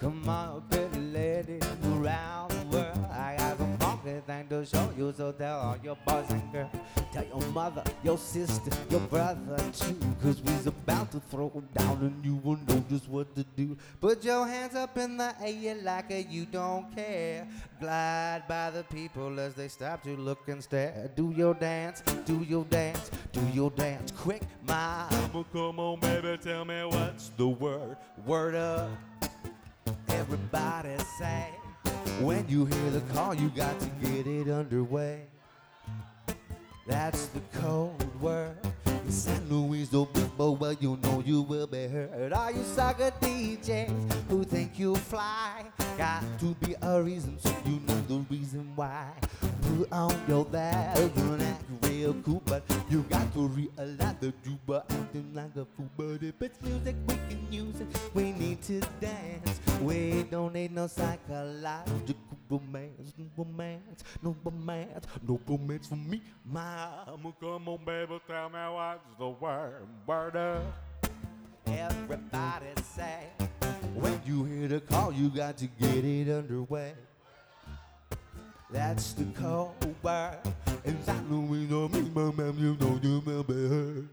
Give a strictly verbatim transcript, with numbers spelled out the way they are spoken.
Come on, pretty ladies around the world. I got some funky thing to show you, so tell all your boys and girls. Tell your mother, your sister, your brother too, cause we's about to throw down and you will know just what to do. Put your hands up in the air like a you don't care. Glide by the people as they stop to look and stare. Do your dance, do your dance, do your dance quick, mama. Come on, baby, tell me what's the word. Word up, everybody say. When you hear the call, you got to get it underway. That's the code word. In San Luis Obispo, well, you know you will be heard. All you sucker D Js who think you fly, got to be a reason, so you know the reason why. Put on your badge and act real cool, but you got to realize that you were acting like a fool. But if it's music, we can use it. We need to dance. We don't need no psychological romance, no romance, no romance, no romance for me. Mama, come on, baby, tell me what's the word. Word up. Everybody say, when you hear the call, you got to get it underway. That's the code word. And I know we know me, my man, you know you will be heard.